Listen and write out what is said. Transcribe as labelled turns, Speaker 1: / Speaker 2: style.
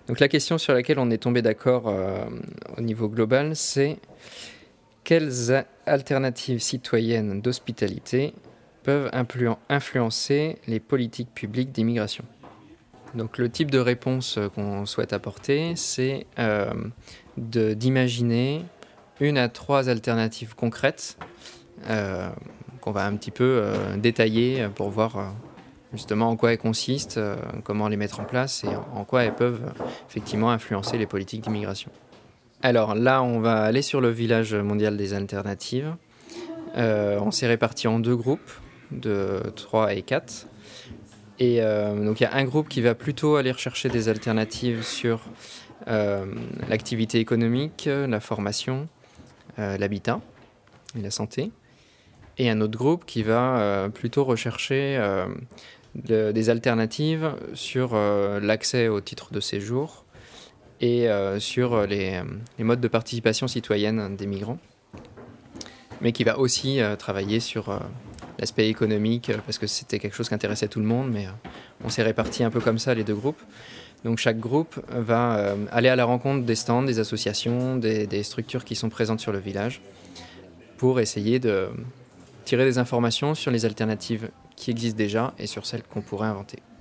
Speaker 1: Donc la question sur laquelle on est tombé d'accord au niveau global, c'est quelles alternatives citoyennes d'hospitalité peuvent influencer les politiques publiques d'immigration. Donc le type de réponse qu'on souhaite apporter, c'est d'imaginer 1 à 3 alternatives concrètes qu'on va un petit peu détailler pour voir justement en quoi elles consistent, comment les mettre en place et en quoi elles peuvent effectivement influencer les politiques d'immigration. Alors là, on va aller sur le village mondial des alternatives. On s'est répartis en 2 groupes, de 3 et 4. Et donc il y a un groupe qui va plutôt aller rechercher des alternatives sur l'activité économique, la formation, l'habitat et la santé. Et un autre groupe qui va plutôt rechercher des alternatives sur l'accès au titre de séjour et sur les modes de participation citoyenne des migrants, mais qui va aussi travailler sur l'aspect économique, parce que c'était quelque chose qui intéressait tout le monde, mais on s'est répartis un peu comme ça les 2 groupes. Donc chaque groupe va aller à la rencontre des stands, des associations, des structures qui sont présentes sur le village, pour essayer de tirer des informations sur les alternatives qui existent déjà et sur celles qu'on pourrait inventer.